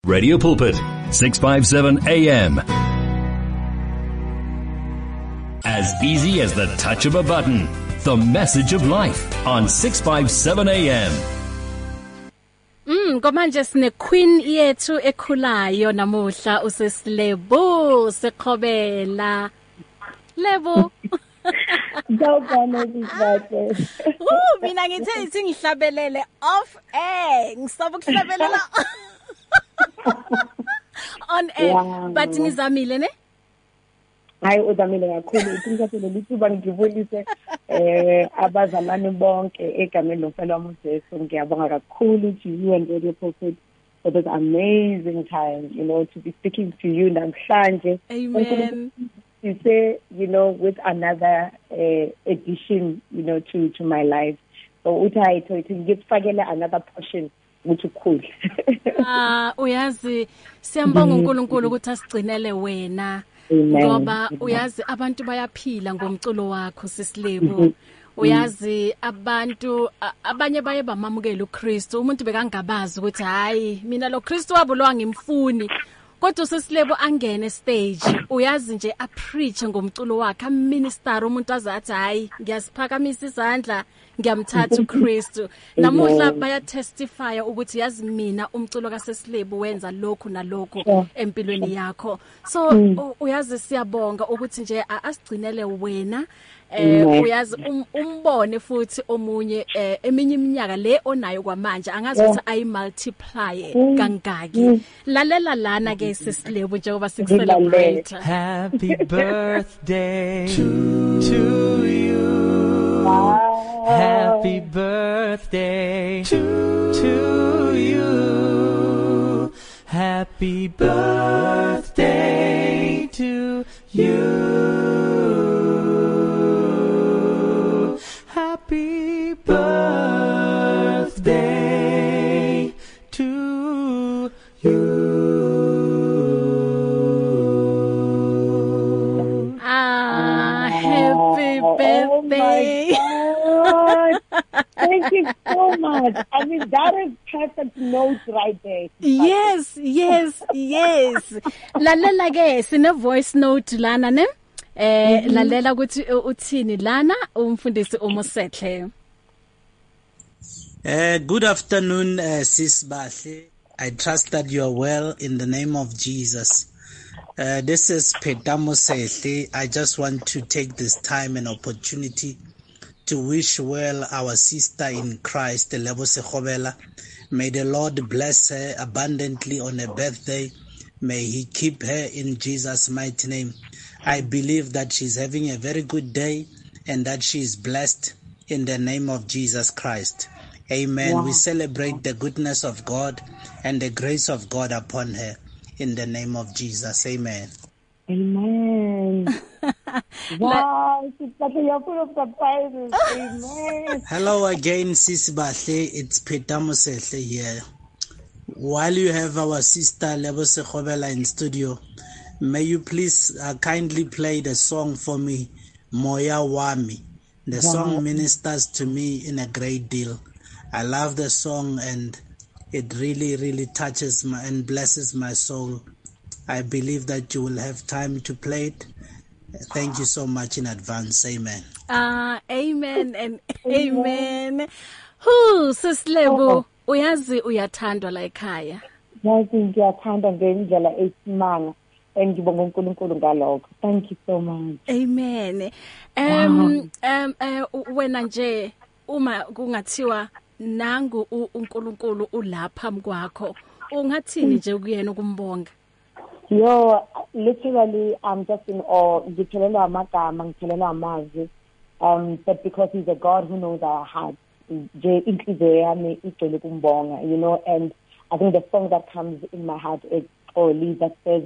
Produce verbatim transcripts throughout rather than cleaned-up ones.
Radio Pulpit, six fifty-seven A M. As easy as the touch of a button. The message of life on six fifty-seven A M. Mm, komanje sine queen yethu ekhulayo namuhla usesilebo seqhobela. Lebo. Ngiyabona izathu. Uh, mina ngithe ithi ngihlabelele off air. Ngisaba ukuhlabelela on air. Wow. But nizamile ne? Hayi uzamile kakhulu iqinisekile lithuba ngivulise eh abazalwane bonke egameni lomfelo wami uJesu. Ngiyabonga kakhulu to you and Radio Pulpit for this amazing time, you know, to be speaking to you namhlanje. Amen. To say, you know, with another uh, addition, you know, to to my life. So uthi to ngifakele another portion ukuthi cool. Ah, uyazi siyambonga uNkulunkulu ukuthi asigcinele wena. Ngoba uyazi abantu bayaphila ngomculo wakho sisilebo. Uyazi abantu abanye baye bamamukela uKristu. Umuntu bekangabazi ukuthi hayi mina lo Kristu wabulwa ngimfuni. Kodwa sisilebo angene stage. Uyazi nje a preach ngomculo wakhe, a minister umuntu azathi hayi ngiyasiphakamisa izandla ngiyamthatha uKristu. Namuhla baya testify ukuthi yazi mina umculo kaSesilebo wenza lokhu nalokho empilweni yakho. So uyazi siyabonga ukuthi nje asigcinele wena. Eh uyazi umbone futhi omunye eminye iminyaka le onayo kwamanje angazi ukuthi ayi multiply kangaki. Lalela lana ke Sesilebo njengoba sikucelebrate. Happy birthday to, to you. Wow. Happy birthday to, to you. Happy birthday to you. Happy birthday to you. Ah, happy birthday. Oh thank you so much. I mean, that is perfect note right there. Yes, yes, yes. Lalela ke sine voice note lana ne? Eh lalela ukuthi uthini lana umfundisi uMosehle. Uh, good afternoon, uh, Sis Bahle. I trust that you are well in the name of Jesus. Uh, this is Peter Mosehle. I just want to take this time and opportunity to wish well our sister in Christ, Lebo Sekhobela. May the Lord bless her abundantly on her birthday. May He keep her in Jesus' mighty name. I believe that she's having a very good day and that she is blessed in the name of Jesus Christ. Amen. Wow. We celebrate the goodness of God and the grace of God upon her in the name of Jesus. Amen. Amen. Wow, you're full of surprises. Amen. Hello again, Sis Bahle. It's Peter Mosehle here. While you have our sister Lebo Sekhobela in studio, may you please uh, kindly play the song for me, Moya Wami. The wow. song ministers to me in a great deal. I love the song and it really, really touches my and blesses my soul. I believe that you will have time to play it. Thank you so much in advance. Amen. Ah, amen and amen. Hu Sisilebo, uyazi uyathandwa la ekhaya. Yazi ngiyathandwa ngendlela esimanga engibonga uNkulunkulu ngalokho. Thank you so much. Amen. Um um uh, wena nje uma kungathiwa nangu uNkulunkulu ulapha mkwakho, ungathini nje kuyena ukumbonga? Yo, literally, I'm just in awe. Ngiphelela amagama, ngiphelela amazi. Um, but because He's a God who knows our hearts, nje inhliziyo yami igcwele ukumbonga, you know. And I think the song that comes in my heart is Oli that says,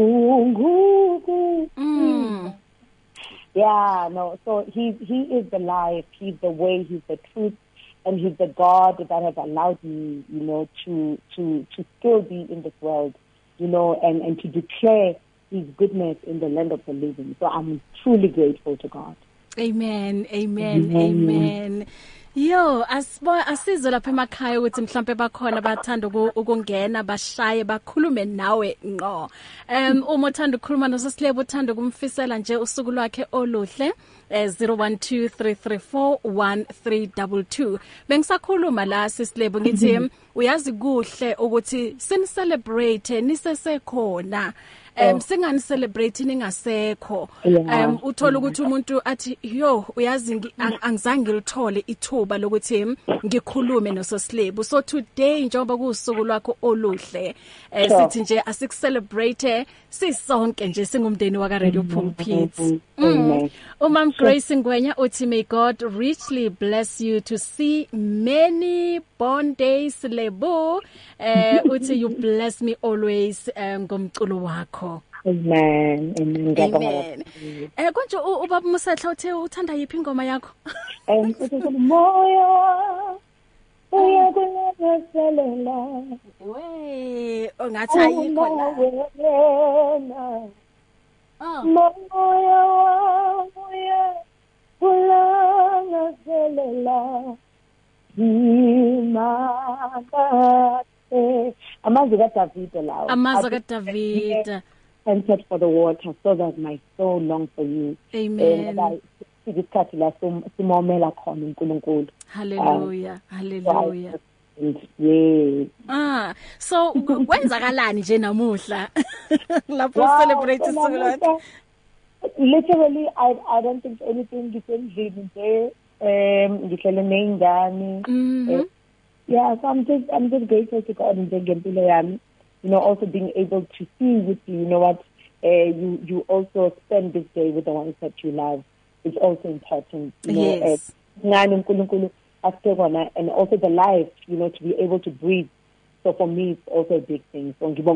mm. Yeah, no. So He He is the life, He's the way, He's the truth, and He's the God that has allowed me, you know, to to to still be in this world. You know, and, and to declare His goodness in the land of the living. So I'm truly grateful to God. Amen, amen, amen. Yo, asibo asizwe lapha emakhaya ukuthi mhlambe bakhona bathanda ukungena bashaye bakhulume nawe ngqo. Um uma uthanda ukukhuluma noSisilebo uthanda kumfisela nje usuku lwakhe oluhle zero one two three three four one three two two. Bengisakhuluma la Sisilebo ngithi uyazi kuhle ukuthi sin celebrate nisesekhona. Um singani celebrate ningasekho. Um uthola ukuthi umuntu athi yo uyazi angizange ngilithole ithuba lokuthi ngikhulume noSisilebo. So today njengoba kusuku lwakho oluhle sithi nje asikucelebrate sisonke nje singumndeni waka Radio Pulpit. Umam Grace Ngwenya uthi may God richly bless you to see many born days Lebo. Eh uthi you bless me always ngomculo wakho. Amen. Amen. Amen. Eh konje ubaba Musahla uthe uthanda yiphi ingoma yakho? Um uthi moyo uyakuleselela. We ongathi ayikho la. Oh. Moyo uyakuleselela. Imagate. Amazwi kaDavid lawo. Amazwi kaDavid. Entered for the water so that my soul longs for you. Amen. Isikhathi la simomela khona uNkulunkulu. Hallelujah. Hallelujah. Yeah. Ah, so kwenzakalani nje namuhla? Lapho celebrate usuku lwakho. Literally I I don't think anything is endlini nje. Um ngihlele neyingane. Mhm. Yeah, so I'm just I'm just grateful to God njengempilo yami. You know, also being able to see with you, you know what, uh, you you also spend this day with the ones that you love. It's also important. You yes. know, uh, and also the life, you know, to be able to breathe. So for me, it's also a big thing. So and you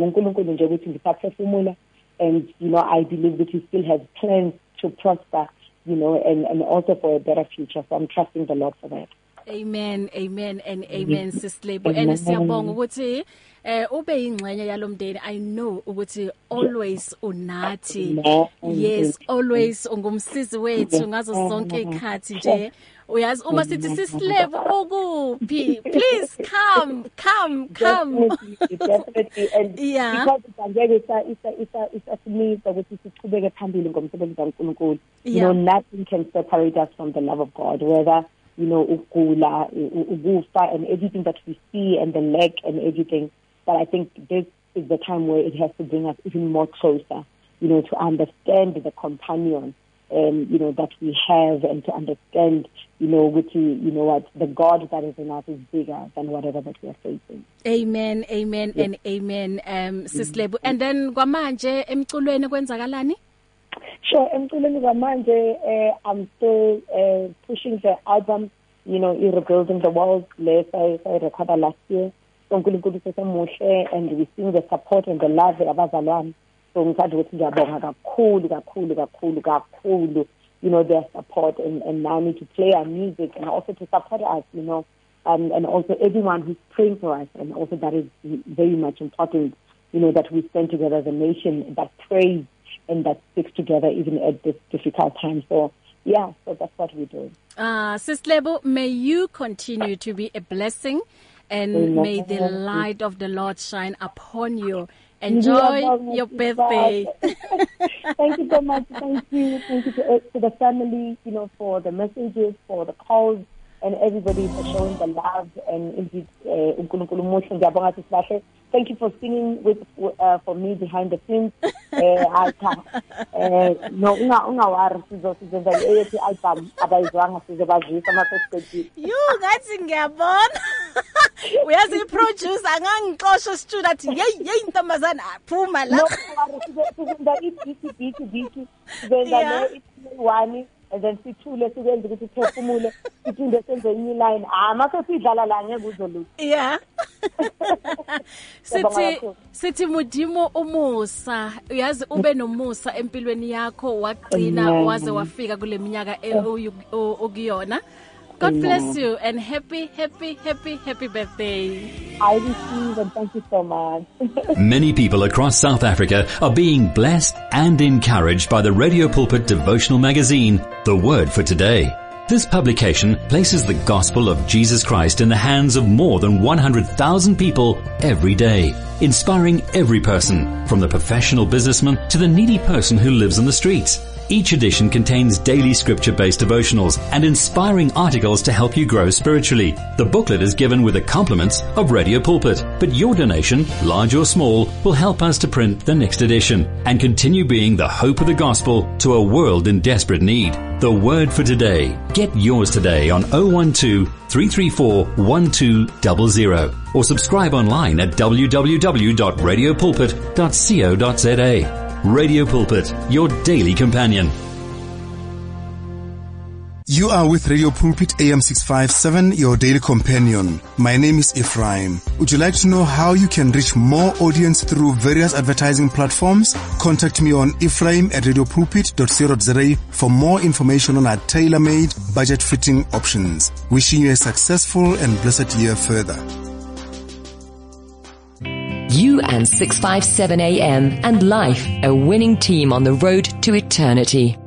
know, I believe that He still has plans to prosper, you know, and and also for a better future. So I'm trusting the Lord for that. Amen, amen and amen Sisilebo. And siyabonga ukuthi eh ube ingxenye yalomndeni. I know ukuthi always unathi. Yes, always ungumsizi wethu ngazo zonke ikhathi nje. Uyazi uma sithi Sisilebo ukuphi, please come come come. Definitely, definitely. And yeah. Because angeke isa isa isa isa simisa ukuthi sichubeke phambili ngomsebenzi kaNkulunkulu. You know, nothing can separate us from the love of God, whether you know, ukula, ukufa, and everything that we see, and the lack and everything. But I think this is the time where it has to bring us even more closer, you know, to understand the companion, um, you know, that we have, and to understand, you know, which, you know, what the God that is in us is bigger than whatever that we are facing. Amen, amen, yes. And amen, um, Sisilebo. And then, kwamanje, emculweni kwenzakalani? Sure, emculweni kwamanje, uh, I'm still uh, pushing the album, you know, Rebuilding the World, less I, I recorded last year. So uNkulunkulu sesemuhle, and we see the support and the love abazalwane. So ngithanda ukuthi ngiyabonga kakhulu kakhulu kakhulu kakhulu, you know, their support, and and now need to play our music and also to support us, you know, and and also everyone who's praying for us, and also that is very much important, you know, that we stand together as a nation that prays and that sticks together even at this difficult time. So yeah, so that's what we do. Ah, uh, Sisilebo, may you continue to be a blessing, and Amen. May the light of the Lord shine upon you. Enjoy yeah, your birthday. Thank you so much. Thank you. Thank you to, to the family, you know, for the messages, for the calls, and everybody for showing the love. And indeed, uh, thank you for singing with uh, for me behind the scenes. Uh, no, unga unga war sizo sizo nje album abayizwanga sizo bazisa amaphespethi. You ngathi ngiyabona. Uyazi iproducer angangixosha studio athi hey hey intombazana phuma la. No, sizo nda ibiki biki biki. Sizo nda one. And then sithule sikwenza ukuthi phefumule siphinde senze enye line ah mase sidlala la ngeke uzoluthi yeah sithi sithi Modimo umusa uyazi ube nomusa empilweni yakho waqina waze wafika kule minyaka okuyona. God bless you and happy happy happy happy birthday. I receive and thank you so much. Many people across South Africa are being blessed and encouraged by the Radio Pulpit devotional magazine, The Word for Today. This publication places the gospel of Jesus Christ in the hands of more than one hundred thousand people every day, inspiring every person, from the professional businessman to the needy person who lives on the streets. Each edition contains daily scripture-based devotionals and inspiring articles to help you grow spiritually. The booklet is given with the compliments of Radio Pulpit, but your donation, large or small, will help us to print the next edition and continue being the hope of the gospel to a world in desperate need. The Word for Today. Get yours today on oh one two, three three four, one two zero zero or subscribe online at w w w dot radio pulpit dot co dot z a. Radio Pulpit, your daily companion. You are with Radio Pulpit A M six fifty-seven, your daily companion. My name is Ephraim. Would you like to know how you can reach more audience through various advertising platforms? Contact me on ephraim at radio pulpit dot co dot z a for more information on our tailor-made, budget-fitting options. Wishing you a successful and blessed year further. You and six fifty-seven A M and life, a winning team on the road to eternity.